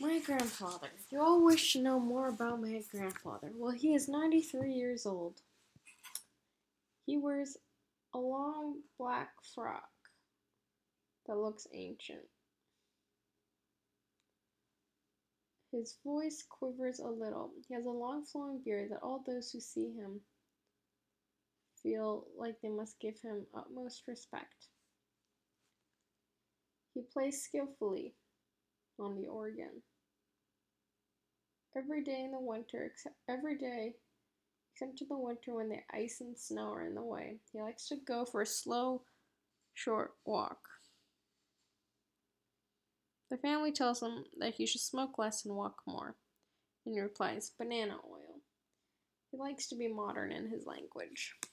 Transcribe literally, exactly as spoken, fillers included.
My grandfather. You all wish to know more about my grandfather. Well, he is ninety-three years old. He wears a long black frock that looks ancient. His voice quivers a little. He has a long flowing beard that all those who see him feel like they must give him utmost respect. He plays skillfully on the organ. Every day in the winter, except every day except in the winter when the ice and snow are in the way, he likes to go for a slow, short walk. The family tells him that he should smoke less and walk more, and he replies, banana oil. He likes to be modern in his language.